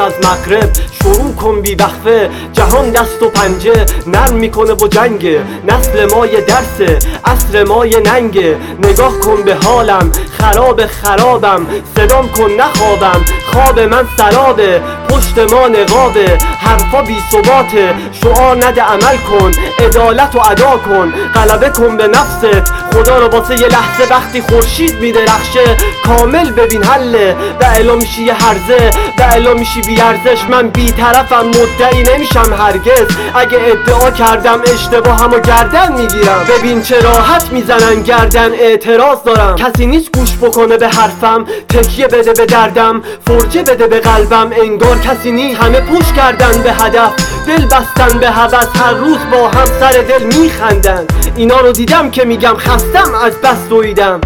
ایران از مغرب شروع کن بی وقفه. جهان دست و پنجه نرم میکنه و جنگه. نسل ما یه درسه، عصر ما یه ننگه. نگاه کن به حالم، خرابم. صدام کن نخوابم، خواب من سرابه. پشت ما نقابه، حرفا بی ثباته. شعار نده عمل کن، عدالت و ادا کن. غلبه کن به نفست، خدا رو واسه یه لحظه. وقتی خورشید میدرخشه کامل ببین حله. و الا میشی یه هرزه، و الا میشی بی ارزش. من بی طرفم، مدعی نمیشم هرگز. اگه ادعا کردم اشتباهمو گردن میگیرم. ببین چه راحت میزنن گردن، اعتراض دارم. کسی نیست گوش بکنه به حرفم، تکیه بده به دردم، فرجه بده به قلبم. انگار کسی نیست، همه پوش کردن به هدف، دل بستن به هوس. هر روز با هم سر دل میخندن. اینا رو دیدم که میگم خستم از بس دویدم.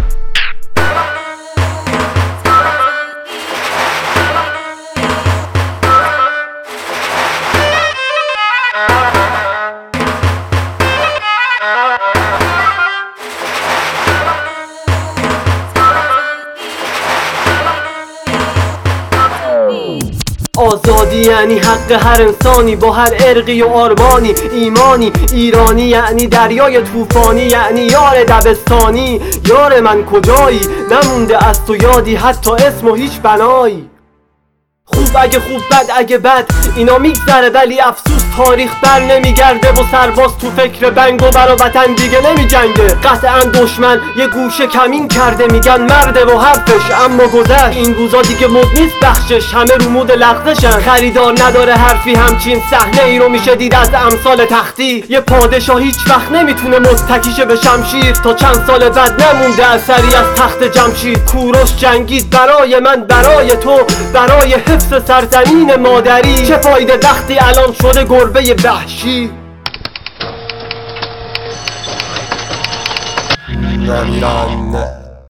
آزادی یعنی حق هر انسانی با هر عرقی و آرمانی. ایمانی ایرانی یعنی دریای طوفانی، یعنی یار دبستانی. یار من کجایی؟ نمونده از تو یادی، حتی اسم و هیچ بنایی. خوب اگه خوب، بد اگه بد، اینا میگذره ولی افسوس تاریخ بر نمیگرده. و سرباز تو فکر بنگ و برا وطن دیگه نمی جنگه. قطعا دشمن یه گوشه کمین کرده، میگن مرده و حرفش، اما گذشت. این روزا دیگه مد نیست بخشش، همه رو مود لغزشن. خریدار نداره حرفی، همچین صحنه ای رو میشه دید از امثال تختی. یه پادشاه هیچ وقت نمیتونه متکیشه به شمشیر. تا چند سال بعد نمونده اثری از تخت جمشید. کوروش جنگید برای من، برای تو، برای حفظ سرزمین مادری. چه فایده وقتی الان شده گربه وحشی. نمیرن